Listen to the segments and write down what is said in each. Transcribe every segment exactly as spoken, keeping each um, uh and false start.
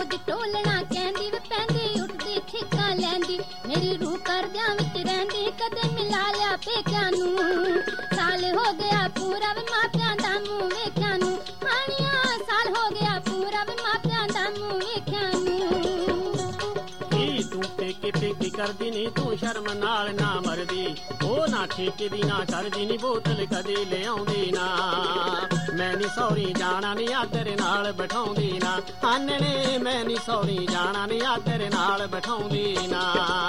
ਅੱਜ ਟੋਲਣਾ ਕਹਿੰਦੀ ਵੇ ਪੈਂਦੀ ਉੱਠਦੀ ਠਿੱਕਾ ਲੈਂਦੀ ਮੇਰੀ ਰੂਹ ਕਰਦਿਆਂ ਵਿੱਚ ਰਹਿੰਦੀ ਕਦੇ ਮਿਲਾ ਲਿਆ ਪੇਕਿਆਂ ਨੂੰ ਸਾਲ ਹੋ ਗਿਆ ਪੂਰਾ ਵੇ ਮਾਪਿਆਂ ਦਾ ਮੂੰਹ ਵੇਖਿਆ ਨੂੰ ਹਾਣੀਆਂ ਸਾਲ ਹੋ ਗਿਆ ਪੂਰਾ ਵੇ ਮਾਪਿਆਂ ਦਾ ਮੂੰਹ ਵੇਖਿਆ ਨੂੰ ਤੂੰ ਪੇਕੇ ਪੇਕੇ ਕਰਦੀ ਨੀ ਤੂੰ ਸ਼ਰਮ ਨਾਲ ਨਾ ਮਰਦੀ ਉਹ ਨਾ ਠੇਕੇ ਦੀ ਨਾ ਕਰਦੀ ਨੀ ਬੋਤਲ ਕਦੇ ਲਿਆਉਂਦੀ ਨਾ ਮੈਂ ਨੀ ਸੌਰੀ ਜਾਣਾ ਨੀ ਆ ਤੇਰੇ ਨਾਲ ਬਿਠਾਉਂਦੀ ਨਾ ਆਨਣੇ ਮੈਂ ਨੀ ਸੌਰੀ ਜਾਣਾ ਨੀ ਆ ਤੇਰੇ ਨਾਲ ਬਿਠਾਉਂਦੀ ਨਾ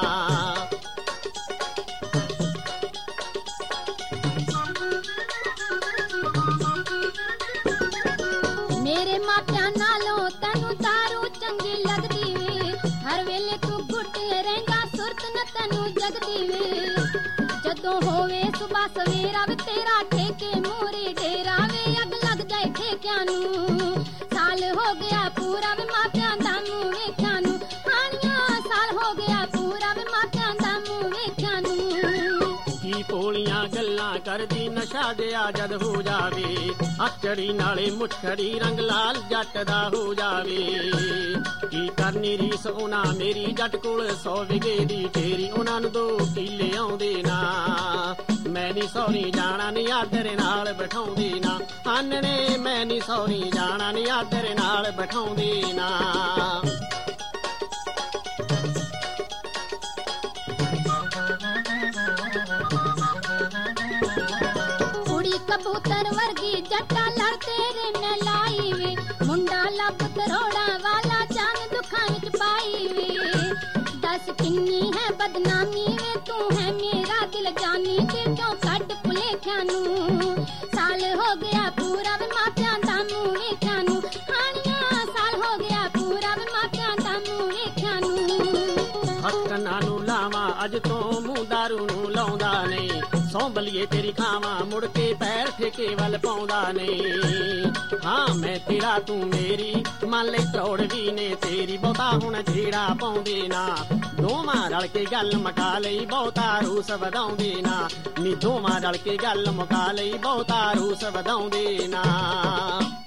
ਮੇਰੇ ਮਾਪਿਆਂ ਨਾਲੋਂ ਤੈਨੂੰ ਦਾਰੂ ਚੰਗੀ ਲੱਗਦੀ ਵੇ ਹਰ ਵੇਲੇ ਤੂੰ ਘੁੱਟੇ ਰਹਿੰਦਾ ਸੁਰਤ ਨਾ ਤੈਨੂੰ ਜਗਦੀ ਵੇ ਜਦੋਂ ਹੋਵੇ ਸੁਬਾ ਸਵੇਰਾ ਵੇ ਤੇਰਾ ਠੇਕੇ ਮੂਹਰੇ ਡੇਰਾ ਵੇ ਅੱਗ ਲੱਗ ਜਾਏ ਠੇਕਿਆਂ ਨੂੰ ਸਾਲ ਹੋ ਗਿਆ ਪੂਰਾ ਵੇ ਮਾਪਿਆਂ ਦਾ ਮੂੰਹ ਵੇਖਿਆ ਨੂੰ ਹਾਣੀਆਂ ਸਾਲ ਹੋ ਗਿਆ ਪੂਰਾ ਵੇ ਮਾਪਿਆਂ ਦਾ ਮੂੰਹ ਵੇਖਿਆ ਨੂੰ ਕੀ ਭੋਲੀਆਂ ਗੱਲਾਂ ਕਰਦੀ ਨਸ਼ਾ ਜਿਆ ਜਦ ਹੋ ਜਾਵੇ ਅਚੜੀ ਨਾਲੇ ਮੁੱਛੜੀ ਰੰਗ ਲਾਲ ਜੱਟ ਦਾ ਹੋ ਜਾਵੇ ਕੀ ਕਰਨੀ ਰੀਸ ਉਹਨਾਂ ਮੇਰੀ ਜੱਟ ਕੋਲ ਸੌ ਵਿਗੇ ਦੀ ਢੇਰੀ ਉਹਨਾਂ ਨੂੰ ਦੋ ਕਿੱਲੇ ਆਉਂਦੇ ਨਾ ਮੈਂ ਨੀ ਸੌਰੀ ਜਾਣਾ ਨੀ ਆ ਤੇਰੇ ਨਾਲ ਬਿਠਾਉਂਦੀ ਨਾ ਆਨਣੇ ਮੈਂ ਨੀ ਸੌਰੀ ਜਾਣਾ ਨੀ ਆ ਤੇਰੇ ਨਾਲ ਬਿਠਾਉਂਦੀ ਨਾ ਕਬੂਤਰ ਵਰਗੀ ਜੱਟਾ ਲੜ ਤੇਰੇ ਮੈਂ ਲਾਈ ਵੇ ਮੁੰਡਾ ਲੱਭ ਤਰੋੜਾ ਵਾਲਾ ਜਾਨ ਦੁੱਖਾਂ ਵਿੱਚ ਪਾਈ ਵੇ ਦੱਸ ਕਿੰਨੀ ਹੈ ਬਦਨਾਮੀ ਵੇ ਤੂੰ ਹੈ ਮੇਰਾ ਦਿਲ ਜਾਨੀ ਤੇ ਕਿਉਂ ਕੱਢ ਭੁਲੇਖਿਆਂ ਨੂੰ ਸਾਲ ਹੋ ਗਿਆ ਪੂਰਾ ਵੇ ਮਾਪਿਆਂ ਦਾ ਮੂੰਹ ਵੇਖਿਆ ਨੂੰ ਹਾਣੀਆਂ ਸਾਲ ਹੋ ਗਿਆ ਪੂਰਾ ਵੇ ਮਾਪਿਆਂ ਦਾ ਮੂੰਹ ਵੇਖਿਆ ਨੂੰ ਹੱਕਾਂ ਨੂੰ ਲਾਵਾਂ ਅੱਜ ਤੋਂ ਮੂੰਹ ਦਾਰੂ ਨੂੰ ਲਾਉਂਦਾ ਨਹੀਂ ਸੌਂਬਲੀਏ ਤੇਰੀ ਖਾਵਾਂ ਮੁੜ ਕੇ ਪੈਰ ਠੇਕੇ ਵੱਲ ਪਾਉਂਦਾ ਨਹੀਂ ਹਾਂ ਮੈਂ ਤੇਰਾ ਤੂੰ ਮੇਰੀ ਮੰਨ ਲਈ ਤਰੋੜ ਵੀ ਨੇ ਤੇਰੀ ਬਹੁਤਾ ਹੁਣ ਜਿਹੜਾ ਪਾਉਂਦੇ ਨਾ ਦੋਵਾਂ ਰਲ ਕੇ ਗੱਲ ਮੁਕਾ ਲਈ ਬਹੁਤਾ ਰੂਸ ਵਧਾਉਂਦੇ ਨਾ ਨੀ ਦੋਵਾਂ ਰਲ ਕੇ ਗੱਲ ਮੁਕਾ ਲਈ ਬਹੁਤਾ ਰੂਸ ਵਧਾਉਂਦੇ ਨਾ